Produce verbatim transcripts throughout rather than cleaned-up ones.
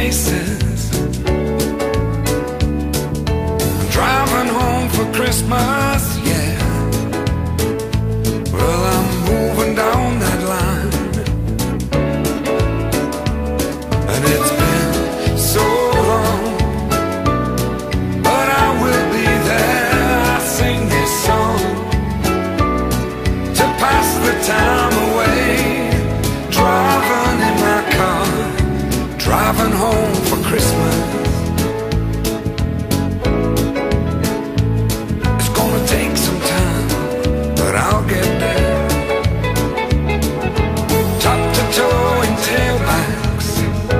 faces. I'm driving home for Christmas, yeah. Well, I'm moving down that line, and it's been so long, but I will be there. I sing this song to pass the time away, driving in my car, driving home for Christmas. It's gonna take some time, but I'll get there. Top to toe in tailbacks.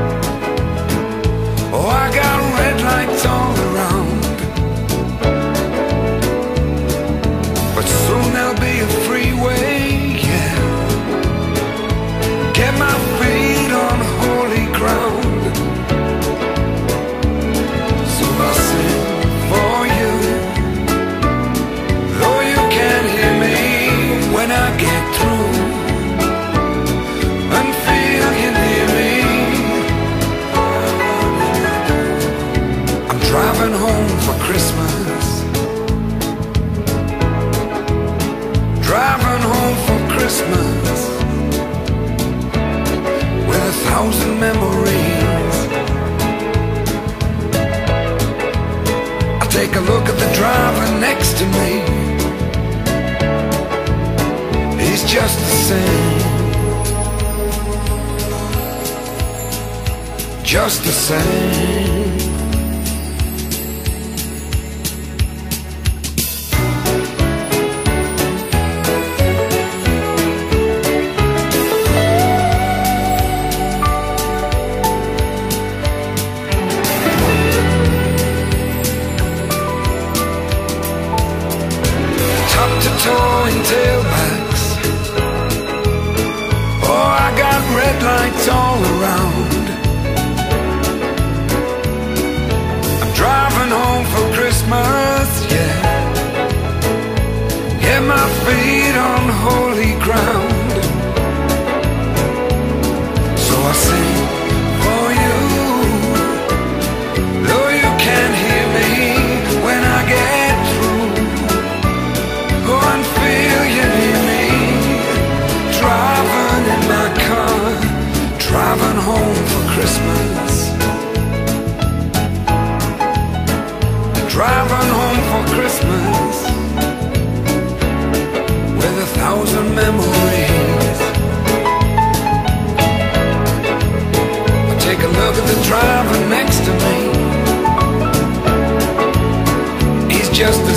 Oh, I got red lights all around, but soon there'll be a freeway, yeah. Get my feet on holy ground. So I sing for you, though you can't hear me when I get through, and feel you near me. I'm driving home for Christmas, driving home for Christmas, with a thousand memories. I take a look at the driver next to me. He's just the same, just the same. Towing tailbacks. Oh, I got red lights all around. I'm driving home for Christmas, yeah. Get my feet on holy ground. So I sing for you, though you can't hear me when I get through. Go and feel you near me, driving in my car, driving home for Christmas, driving home for Christmas, with a thousand memories. I take a look at the driver next to me. He's just